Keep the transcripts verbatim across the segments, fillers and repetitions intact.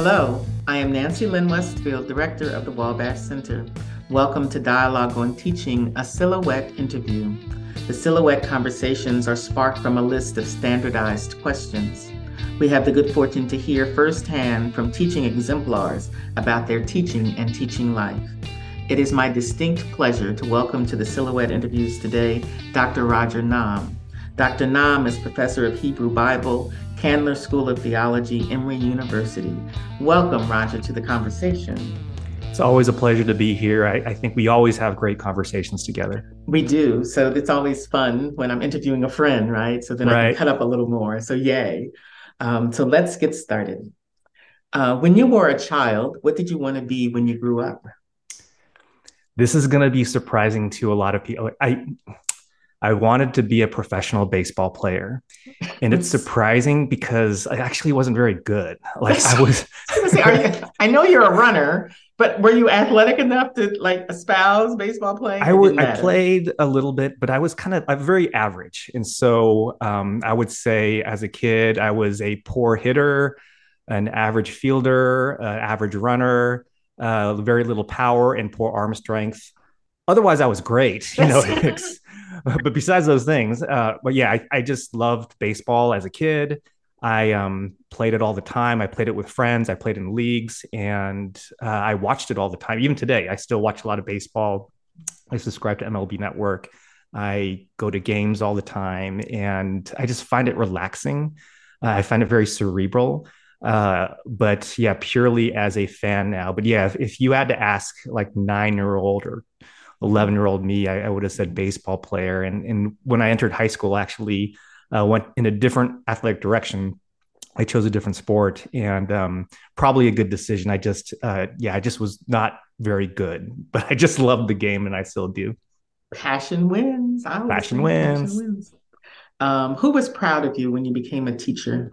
Hello, I am Nancy Lynn Westfield, Director of the Wabash Center. Welcome to Dialogue on Teaching, a Silhouette interview. The Silhouette conversations are sparked from a list of standardized questions. We have the good fortune to hear firsthand from teaching exemplars about their teaching and teaching life. It is my distinct pleasure to welcome to the Silhouette interviews today, Doctor Roger Nahm. Doctor Nahm is Professor of Hebrew Bible, Candler School of Theology, Emory University. Welcome, Roger, to the conversation. It's always a pleasure to be here. I, I think we always have great conversations together. We do. So it's always fun when I'm interviewing a friend, right? So then right. I can cut up a little more. So yay. Um, so let's get started. Uh, when you were a child, what did you want to be when you grew up? This is going to be surprising to a lot of people. I I wanted to be a professional baseball player. And it's surprising because I actually wasn't very good. Like I was, say, are you, I know you're a runner, but were you athletic enough to like espouse baseball playing? I, w- I played a little bit, but I was kind of I'm very average. And so um, I would say as a kid, I was a poor hitter, an average fielder, uh, average runner, uh, very little power and poor arm strength. Otherwise, I was great, you know. But besides those things, uh, but yeah, I, I just loved baseball as a kid. I um, played it all the time. I played it with friends. I played in leagues, and uh, I watched it all the time. Even today, I still watch a lot of baseball. I subscribe to M L B Network. I go to games all the time, and I just find it relaxing. Uh, I find it very cerebral. Uh, but yeah, purely as a fan now. But yeah, if, if you had to ask like nine-year-old or eleven-year-old me, I, I would have said baseball player. And, and when I entered high school, actually uh, went in a different athletic direction. I chose a different sport, and um, probably a good decision. I just, uh, yeah, I just was not very good, but I just loved the game, and I still do. Passion wins. I passion wins. Passion wins. Um, who was proud of you when you became a teacher?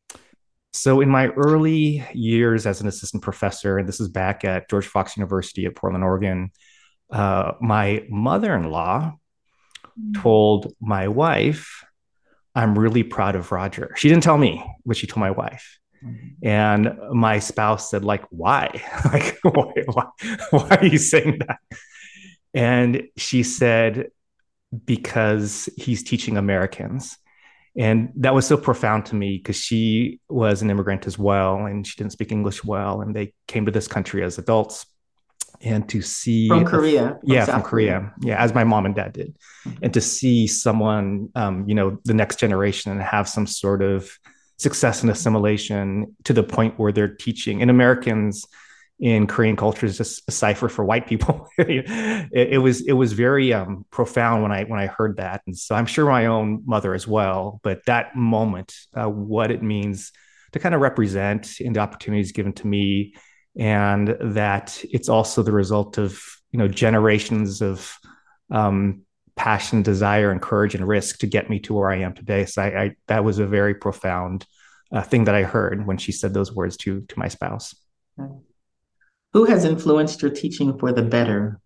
So in my early years as an assistant professor, and this is back at George Fox University at Portland, Oregon, Uh, my mother-in-law told my wife, I'm really proud of Roger. She didn't tell me, but she told my wife. Mm-hmm. And my spouse said, like, why? like, why, why, why are you saying that? And she said, because he's teaching Americans. And that was so profound to me because she was an immigrant as well, and she didn't speak English well. And they came to this country as adults. And to see from Korea, yeah, from, from Korea. Korea, yeah, as my mom and dad did, mm-hmm. and to see someone, um, you know, the next generation and have some sort of success in assimilation to the point where they're teaching. And Americans in Korean culture is just a cipher for white people. it, it was it was very um, profound when I when I heard that, and so I'm sure my own mother as well. But that moment, uh, what it means to kind of represent in the opportunities given to me. And that it's also the result of, you know, generations of um, passion, desire, and courage and risk to get me to where I am today. So I, I that was a very profound uh, thing that I heard when she said those words to to my spouse. Who has influenced your teaching for the better?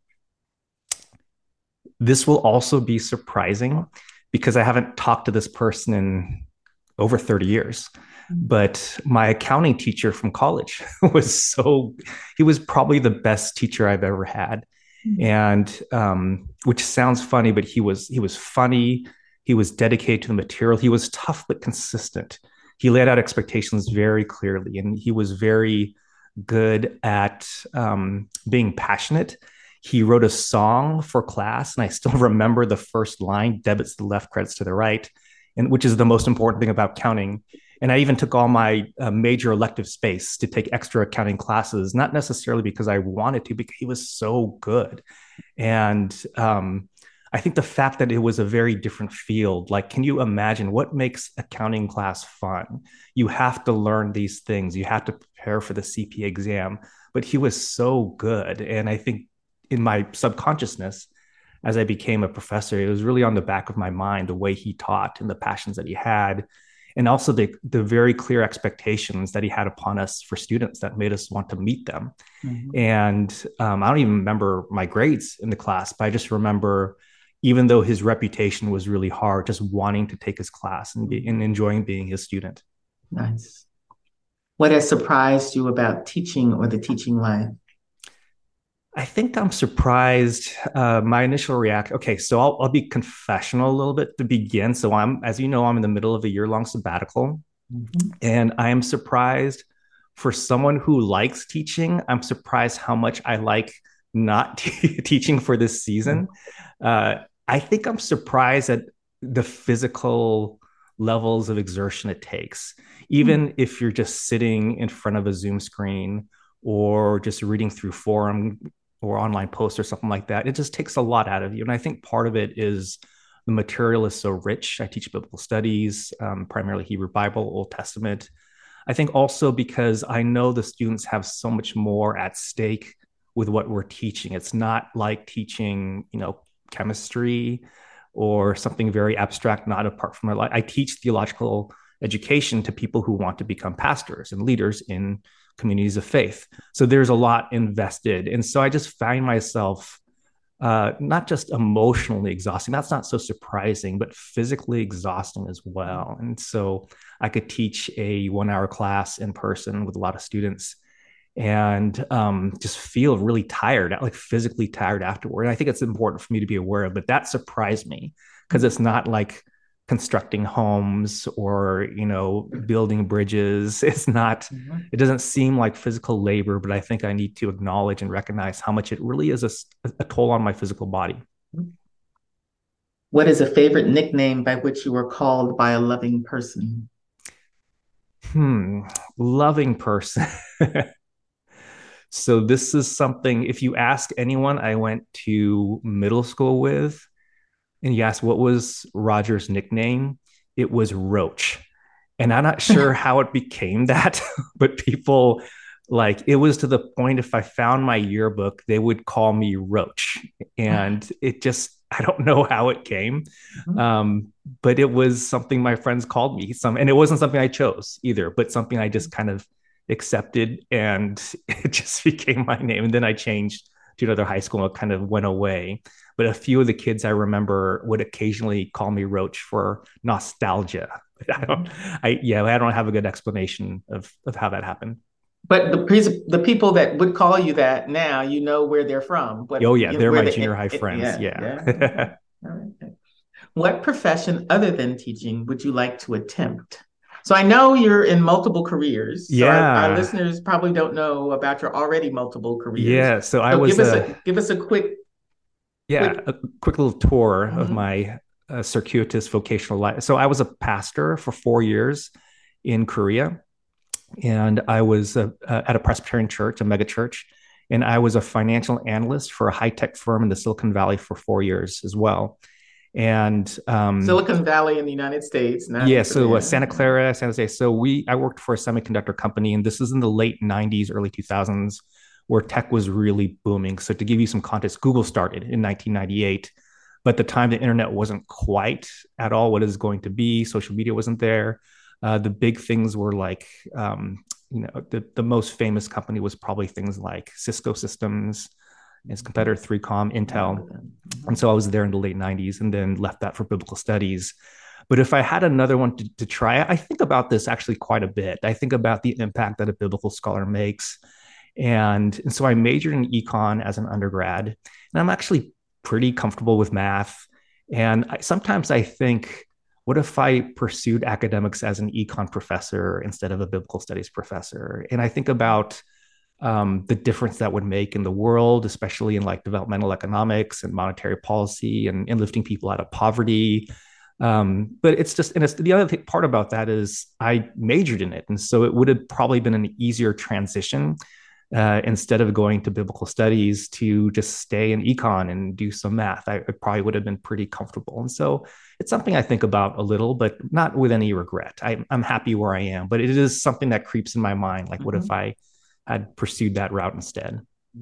This will also be surprising because I haven't talked to this person in over thirty years. But my accounting teacher from college was so, he was probably the best teacher I've ever had. Mm-hmm. And um, which sounds funny, but he was, he was funny. He was dedicated to the material. He was tough, but consistent. He laid out expectations very clearly, and he was very good at um, being passionate. He wrote a song for class, and I still remember the first line, debits to the left, credits to the right, and which is the most important thing about counting. And I even took all my uh, major elective space to take extra accounting classes, not necessarily because I wanted to, because he was so good. And um, I think the fact that it was a very different field, like, can you imagine what makes accounting class fun? You have to learn these things. You have to prepare for the C P A exam. But he was so good. And I think in my subconsciousness, as I became a professor, it was really on the back of my mind, the way he taught and the passions that he had. And also the, the very clear expectations that he had upon us for students that made us want to meet them. Mm-hmm. And um, I don't even remember my grades in the class, but I just remember, even though his reputation was really hard, just wanting to take his class and, be, and enjoying being his student. Nice. What has surprised you about teaching or the teaching life? I think I'm surprised. Uh, my initial reaction. Okay, so I'll, I'll be confessional a little bit to begin. So I'm, as you know, I'm in the middle of a year long sabbatical, Mhm. and I am surprised for someone who likes teaching. I'm surprised how much I like not teaching for this season. Uh, I think I'm surprised at the physical levels of exertion it takes, even if you're just sitting in front of a Zoom screen or just reading through forum or online posts or something like that. It just takes a lot out of you. And I think part of it is the material is so rich. I teach biblical studies, um, primarily Hebrew Bible, Old Testament. I think also because I know the students have so much more at stake with what we're teaching. It's not like teaching, you know, chemistry or something very abstract, not apart from my life. I teach theological education to people who want to become pastors and leaders in communities of faith. So there's a lot invested. And so I just find myself uh, not just emotionally exhausting. That's not so surprising, but physically exhausting as well. And so I could teach a one hour class in person with a lot of students and um, just feel really tired, like physically tired afterward. And I think it's important for me to be aware of, but that surprised me because it's not like constructing homes or, you know, building bridges. It's not, Mhm. it doesn't seem like physical labor, but I think I need to acknowledge and recognize how much it really is a, a toll on my physical body. What is a favorite nickname by which you were called by a loving person? Hmm, loving person. So this is something, if you ask anyone I went to middle school with, and you ask what was Roger's nickname, it was Roach. And I'm not sure how it became that, but people like it was to the point if I found my yearbook, they would call me Roach. And it just, I don't know how it came. Um, but it was something my friends called me. Some, and it wasn't something I chose either, but something I just kind of accepted and it just became my name. And then I changed to another high school and it kind of went away. But a few of the kids I remember would occasionally call me Roach for nostalgia. I don't, I, yeah, I don't have a good explanation of, of how that happened. But the the people that would call you that now, you know where they're from. What Oh, yeah, you know, they're where my the junior high it, friends. yeah, Yeah. yeah. Okay. All right. Okay. What profession other than teaching would you like to attempt? So I know you're in multiple careers. So our, our Yeah. listeners probably don't know about your already multiple careers. Yeah. So I So give was us a, a give us a quick yeah, quick. a quick little tour of Mhm. my uh, circuitous vocational life. So I was a pastor for four years in Korea, and I was uh, uh, at a Presbyterian church, a mega church, and I was a financial analyst for a high tech firm in the Silicon Valley for four years as well. And um, Silicon Valley in the United States, not yeah, in so uh, Korea. Santa Clara, San Jose. So we, I worked for a semiconductor company, and this is in the late nineties, early two thousands, where tech was really booming. So to give you some context, Google started in nineteen ninety-eight, but at the time the internet wasn't quite at all what it is going to be. Social media wasn't there. Uh, the big things were like, um, you know, the, the most famous company was probably things like Cisco Systems, its competitor three com, Intel. And so I was there in the late nineties and then left that for biblical studies. But if I had another one to, to try, I think about this actually quite a bit. I think about the impact that a biblical scholar makes. And, and so I majored in econ as an undergrad, and I'm actually pretty comfortable with math. And I, sometimes I think, what if I pursued academics as an econ professor instead of a biblical studies professor? And I think about um, the difference that would make in the world, especially in like developmental economics and monetary policy and, and lifting people out of poverty. Um, but it's just, and it's, the other thing, part about that is I majored in it. And so it would have probably been an easier transition uh, instead of going to biblical studies to just stay in econ and do some math. I, I probably would have been pretty comfortable. And so it's something I think about a little, but not with any regret. I, I'm happy where I am, but it is something that creeps in my mind. Like, what if Mhm. I had pursued that route instead?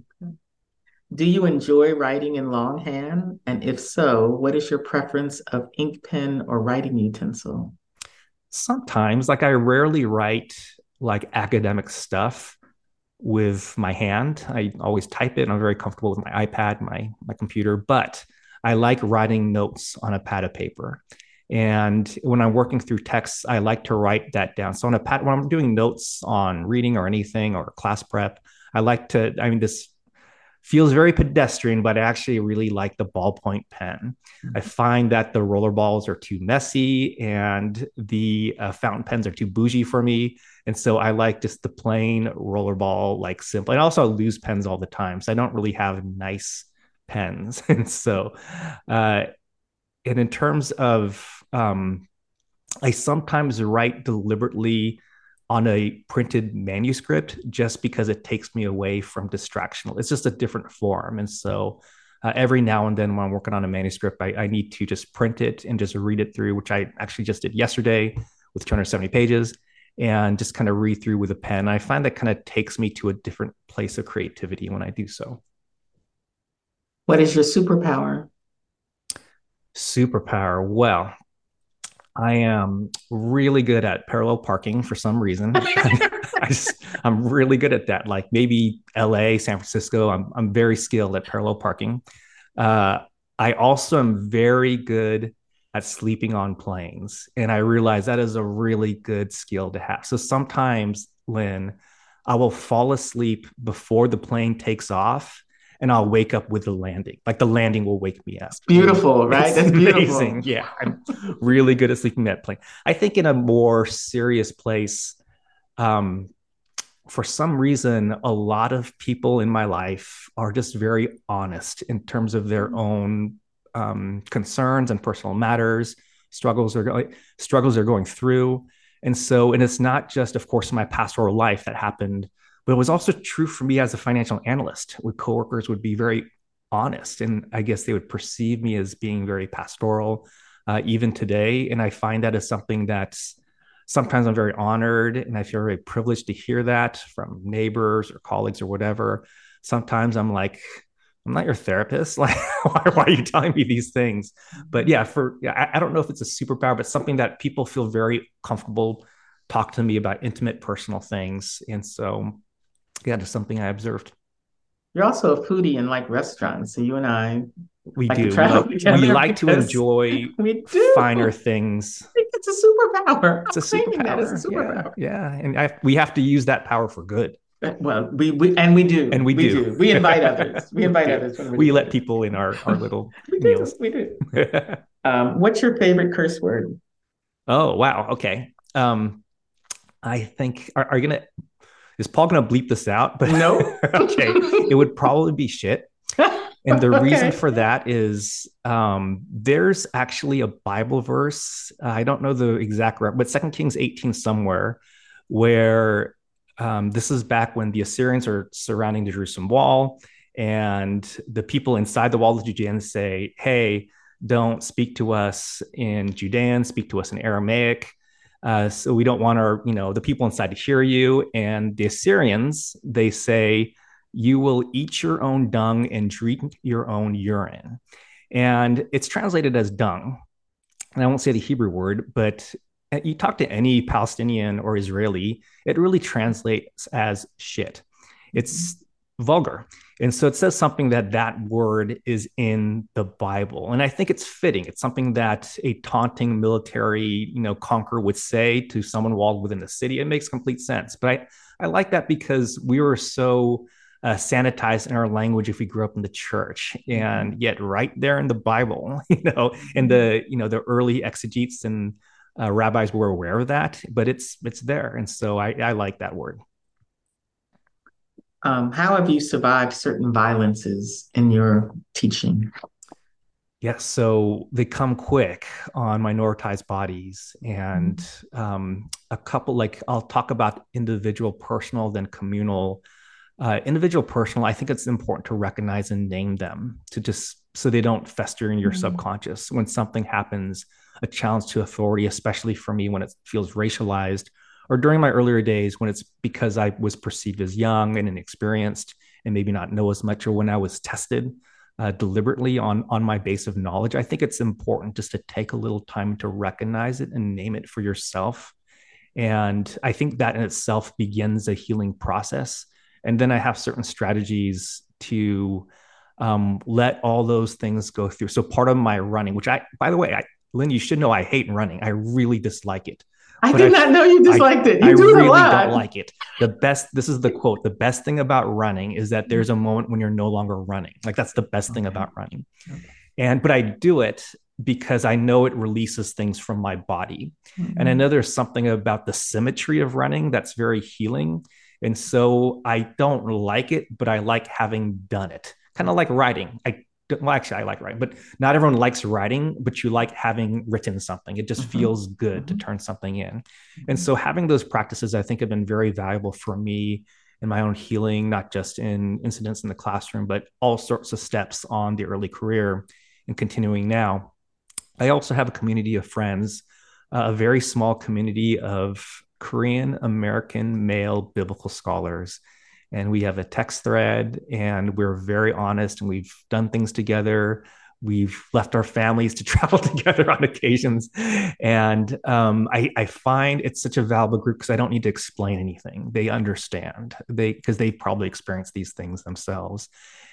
Do you enjoy writing in longhand? And if so, what is your preference of ink pen or writing utensil? Sometimes, like, I rarely write like academic stuff with my hand. I always type it and I'm very comfortable with my iPad, my my computer, but I like writing notes on a pad of paper. And when I'm working through texts, I like to write that down. So on a pad, when I'm doing notes on reading or anything or class prep, I like to, I mean, this feels very pedestrian, but I actually really like the ballpoint pen. Mm-hmm. I find that the roller balls are too messy and the uh, fountain pens are too bougie for me. And so I like just the plain roller ball, like simple. And also I lose pens all the time. So I don't really have nice pens. And so, uh, and in terms of, um, I sometimes write deliberately on a printed manuscript just because it takes me away from distraction. It's just a different form. And so uh, every now and then when I'm working on a manuscript, I, I need to just print it and just read it through, which I actually just did yesterday with two hundred seventy pages, and just kind of read through with a pen. I find that kind of takes me to a different place of creativity when I do so. What is your superpower? Superpower. Well, I am really good at parallel parking for some reason. I just, I'm really good at that. Like maybe L A, San Francisco, I'm, I'm very skilled at parallel parking. Uh, I also am very good at sleeping on planes. And I realize that is a really good skill to have. So sometimes, Lynn, I will fall asleep before the plane takes off, and I'll wake up with the landing. Like the landing will wake me up. It's beautiful, right? It's That's amazing. beautiful. Yeah, I'm really good at sleeping that plane. I think in a more serious place, um, for some reason, a lot of people in my life are just very honest in terms of their own um, concerns and personal matters, struggles are going, struggles they're going through. And so, and it's not just, of course, my pastoral life that happened, but it was also true for me as a financial analyst, where coworkers would be very honest. And I guess they would perceive me as being very pastoral, uh, even today. And I find that as something that's sometimes I'm very honored and I feel very privileged to hear that from neighbors or colleagues or whatever. Sometimes I'm like, I'm not your therapist. Like, why, why are you telling me these things? But yeah, for yeah, I, I don't know if it's a superpower, but something that people feel very comfortable talk to me about intimate, personal things. And so yeah, just something I observed. You're also a foodie and like restaurants. So you and I We like do. to travel We, together. we like to enjoy we do. finer things. I think it's a superpower. It's I'm a claiming that as a superpower. superpower. Yeah, yeah. And I, we have to use that power for good. Well, we, we and we do. And we, we do. do. We invite others. We invite we others. When we let people in our, our little we meals. Do. We do. um, what's your favorite curse word? Oh, wow. Okay. Um, I think, are, are you going to, is Paul going to bleep this out? But no. Okay. It would probably be shit. And the okay. reason for that is um, there's actually a Bible verse. Uh, I don't know the exact, but Second Kings eighteen somewhere, where um, this is back when the Assyrians are surrounding the Jerusalem wall, and the people inside the wall of Judeans say, "Hey, don't speak to us in Judean, speak to us in Aramaic. Uh, so we don't want our, you know, the people inside to hear you." And the Assyrians, they say, "You will eat your own dung and drink your own urine." And it's translated as dung. And I won't say the Hebrew word, but you talk to any Palestinian or Israeli, it really translates as shit. It's vulgar. And so it says something that that word is in the Bible. And I think it's fitting. It's something that a taunting military, you know, conqueror would say to someone walled within the city. It makes complete sense. But I, I like that because we were so uh, sanitized in our language if we grew up in the church, and yet right there in the Bible, you know, and the, you know, the early exegetes and uh, rabbis were aware of that, but it's, it's there. And so I, I like that word. Um, how have you survived certain violences in your teaching? Yes, so they come quick on minoritized bodies, and mm-hmm. um, a couple, like I'll talk about individual personal, then communal. Uh, individual personal, I think it's important to recognize and name them, to just so they don't fester in your mm-hmm. subconscious. When something happens, a challenge to authority, especially for me when it feels racialized, or during my earlier days when it's because I was perceived as young and inexperienced and maybe not know as much, or when I was tested uh, deliberately on, on my base of knowledge, I think it's important just to take a little time to recognize it and name it for yourself. And I think that in itself begins a healing process. And then I have certain strategies to um, let all those things go through. So part of my running, which I, by the way, I, Lynn, you should know I hate running. I really dislike it. I But did I, not know you I, disliked it. I You do it a really don't lot. like it. The best, this is the quote, the best thing about running is that there's a moment when you're no longer running. Like that's the best thing Okay. about running. Okay. And, but I do it because I know it releases things from my body. Mm-hmm. And I know there's something about the symmetry of running that's very healing. And so I don't like it, but I like having done it. Kind of like writing. I well, actually, I like writing, but not everyone likes writing, but you like having written something. It just mm-hmm. feels good mm-hmm. to turn something in. Mm-hmm. And so having those practices, I think, have been very valuable for me in my own healing, not just in incidents in the classroom, but all sorts of steps on the early career and continuing now. I also have a community of friends, uh, a very small community of Korean American male biblical scholars. And we have a text thread, and we're very honest, and we've done things together. We've left our families to travel together on occasions. And um, I, I find it's such a valuable group because I don't need to explain anything. They understand, they because they probably experienced these things themselves.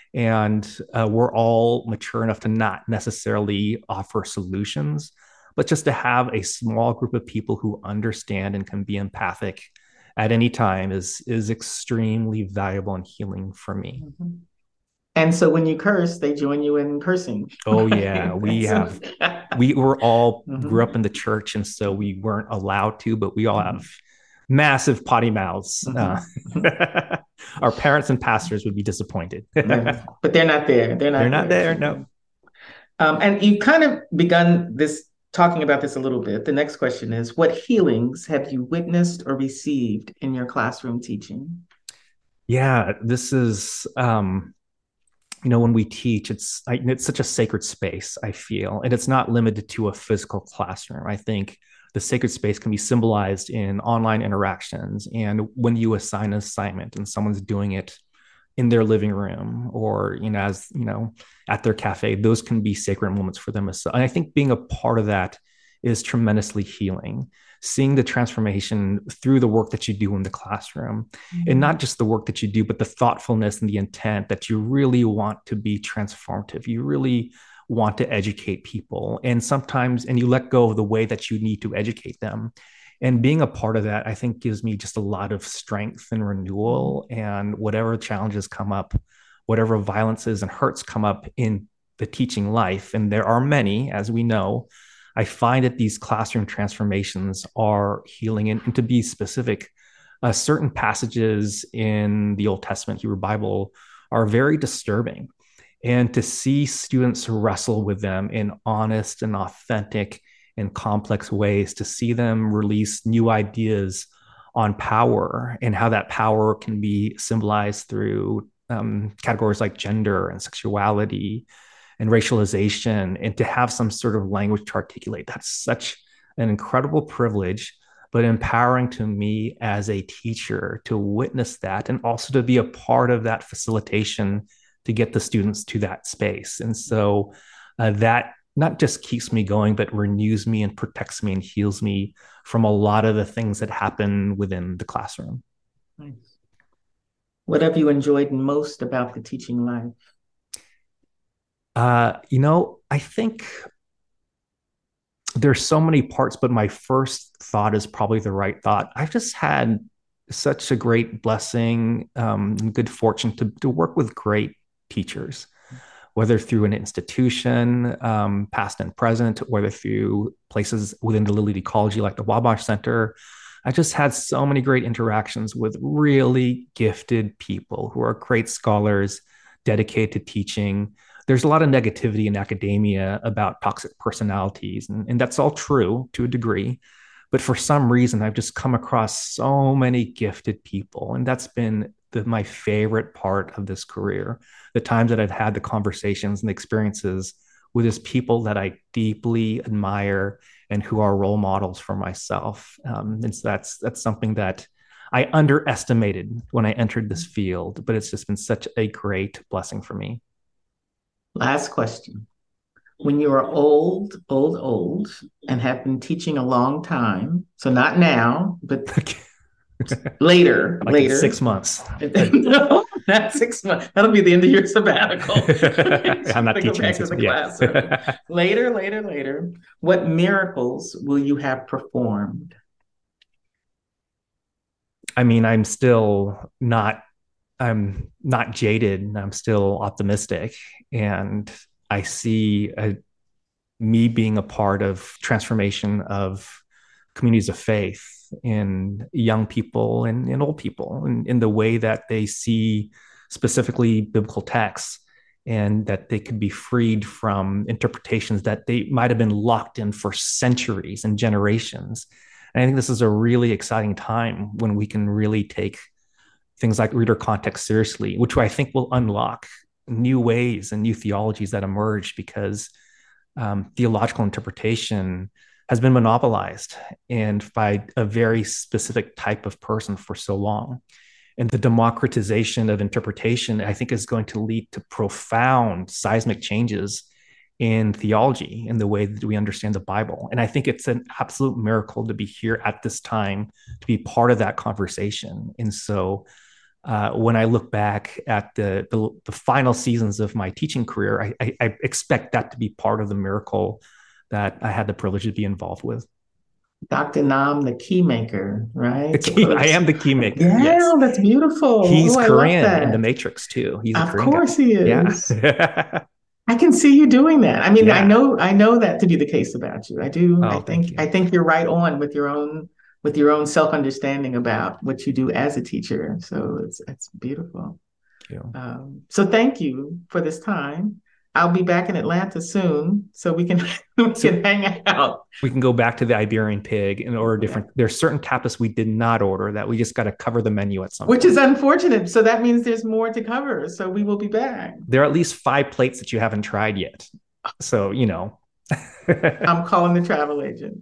And uh, we're all mature enough to not necessarily offer solutions, but just to have a small group of people who understand and can be empathic at any time is is extremely valuable and healing for me. Mm-hmm. And so when you curse, they join you in cursing. Oh yeah, we have we were all mm-hmm. grew up in the church, and so we weren't allowed to, but we all mm-hmm. have massive potty mouths. Mm-hmm. Uh, our parents and pastors would be disappointed. But they're not there. They're not They're not there. there, no. Um, and you've kind of begun this talking about this a little bit. The next question is, what healings have you witnessed or received in your classroom teaching? Yeah, this is, um, you know, when we teach, it's I, it's such a sacred space, I feel, and it's not limited to a physical classroom. I think the sacred space can be symbolized in online interactions and when you assign an assignment and someone's doing it in their living room or, you know, as, you know, at their cafe, those can be sacred moments for them. And I think being a part of that is tremendously healing, seeing the transformation through the work that you do in the classroom mm-hmm. and not just the work that you do, but the thoughtfulness and the intent that you really want to be transformative. You really want to educate people. And sometimes, and you let go of the way that you need to educate them. And being a part of that, I think, gives me just a lot of strength and renewal. And whatever challenges come up, whatever violences and hurts come up in the teaching life, and there are many, as we know, I find that these classroom transformations are healing. And, and to be specific, uh, certain passages in the Old Testament Hebrew Bible are very disturbing. And to see students wrestle with them in honest and authentic in complex ways, to see them release new ideas on power and how that power can be symbolized through um, categories like gender and sexuality and racialization, and to have some sort of language to articulate. That's such an incredible privilege, but empowering to me as a teacher to witness that and also to be a part of that facilitation to get the students to that space. And so uh, that not just keeps me going, but renews me and protects me and heals me from a lot of the things that happen within the classroom. Nice. What have you enjoyed most about the teaching life? Uh, you know, I think there's so many parts, but my first thought is probably the right thought. I've just had such a great blessing um, and good fortune to, to work with great teachers, whether through an institution, um, past and present, whether through places within the Lilly Ecology like the Wabash Center. I just had so many great interactions with really gifted people who are great scholars, dedicated to teaching. There's a lot of negativity in academia about toxic personalities, and, and that's all true to a degree. But for some reason, I've just come across so many gifted people, and that's been the, my favorite part of this career. The times that I've had the conversations and the experiences with these people that I deeply admire and who are role models for myself. Um, and so that's that's something that I underestimated when I entered this field, but it's just been such a great blessing for me. Last question. When you are old, old, old, and have been teaching a long time, so not now, but later, like later. six months. Not six months. That'll be the end of your sabbatical. I'm not To go teaching in back to six the months. Yeah. classroom. Later, later, later. What miracles will you have performed? I mean, I'm still not I'm not jaded. I'm still optimistic, and I see a, me being a part of transformation of communities of faith in young people and in old people, and in the way that they see specifically biblical texts, and that they could be freed from interpretations that they might have been locked in for centuries and generations. And I think this is a really exciting time when we can really take things like reader context seriously, which I think will unlock new ways and new theologies that emerge, because um, theological interpretation has been monopolized and by a very specific type of person for so long. And the democratization of interpretation, I think, is going to lead to profound seismic changes in theology, in the way that we understand the Bible. And I think it's an absolute miracle to be here at this time, to be part of that conversation. And so uh, when I look back at the, the, the final seasons of my teaching career, I, I, I expect that to be part of the miracle that I had the privilege to be involved with. Doctor Nam, the key maker, right? The key, I am the key maker. Yeah, yes. That's beautiful. He's oh, Korean in The Matrix too. He's a of Korean course guy. he is. Yeah. I can see you doing that. I mean, yeah. I know, I know that to be the case about you. I do. Oh, I think, you. I think you're right on with your own, with your own self-understanding about what you do as a teacher. So it's, it's beautiful. Thank you. Um, so thank you for this time. I'll be back in Atlanta soon, so we can we so can hang out. We can go back to the Iberian Pig and order different. Yeah. There's certain tapas we did not order that we just got to cover the menu at some Which point. is unfortunate. So that means there's more to cover. So we will be back. There are at least five plates that you haven't tried yet. So, you know. I'm calling the travel agent.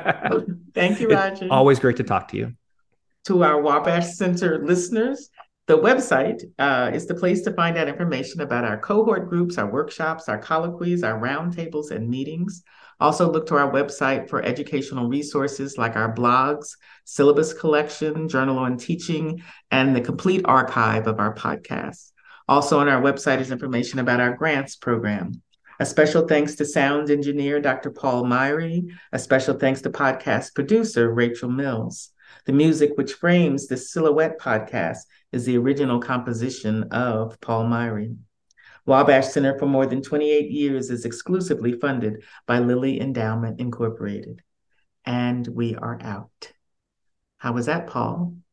Thank you, Roger. It's always great to talk to you. To our Wabash Center listeners, the website uh, is the place to find out information about our cohort groups, our workshops, our colloquies, our roundtables, and meetings. Also look to our website for educational resources like our blogs, syllabus collection, journal on teaching, and the complete archive of our podcasts. Also on our website is information about our grants program. A special thanks to sound engineer, Doctor Paul Myrie. A special thanks to podcast producer, Rachel Mills. The music which frames the Silhouette podcast is the original composition of Paul Myrie. Wabash Center for more than twenty-eight years is exclusively funded by Lilly Endowment Incorporated. And we are out. How was that, Paul?